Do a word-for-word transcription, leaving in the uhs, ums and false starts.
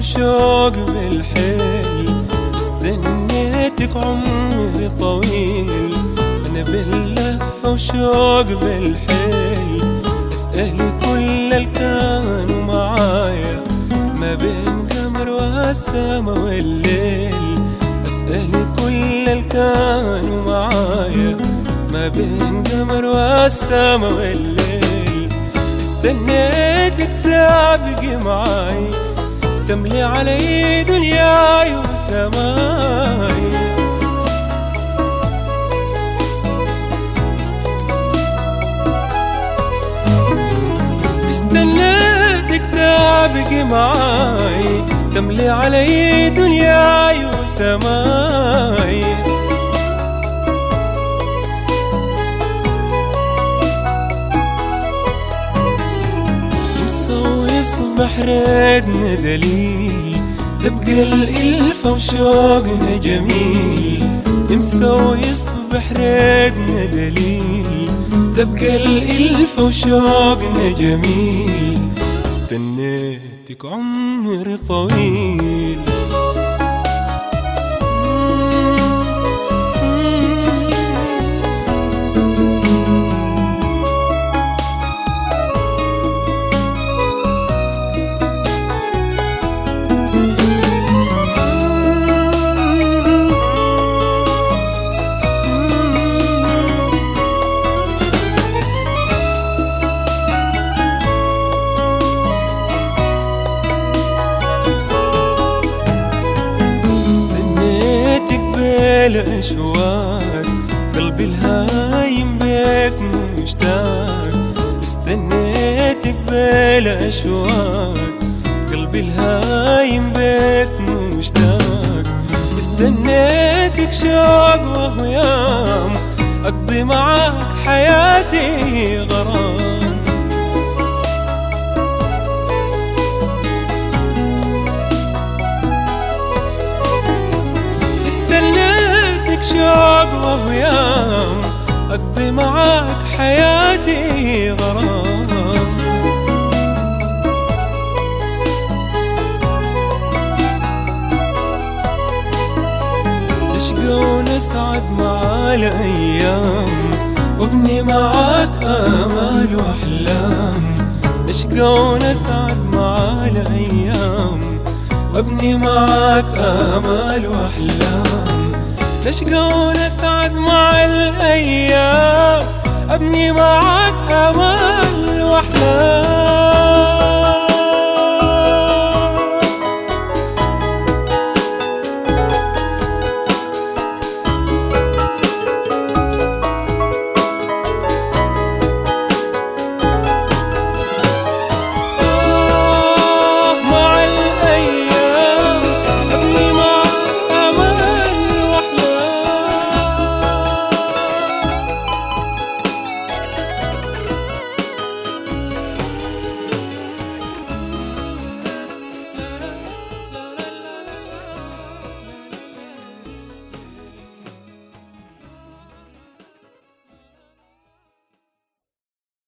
وشوق بالحيل، استنيتك عمري طويل. أنا باللهفة وشوق بالحيل، أسأل كل الكانوا معايا ما بين قمر والسما والليل. أسأل كل الكانوا معايا ما بين قمر والسما والليل. استنيتك تبقي معاي، تملي علي دنياي وسماي. استنيتك تبقي معاي، تملي علي دنياي وسماي. يصبح ريدنا دليل، تبقى الإلفة وشوقنا جميل. امسى يصبح ريدنا دليل، تبقى الإلفة وشوقنا جميل. استنيتك عمري طويل. الأشواق قلبي الهايم بيك مشتاق. استنيتك بالأشواق قلبي الهايم بيك مشتاق. استنيتك شوق وهيام، أقضي معاك حياتي غرام. شوق وهيام، أقضي معاك حياتي غرام. نشقى ونسعد مع الأيام، وابني معاك آمال وأحلام. نشقى ونسعد مع الأيام، وابني معاك آمال وأحلام. نشقى ونسعد مع الأيام، أبني معاك أمل وأحلام.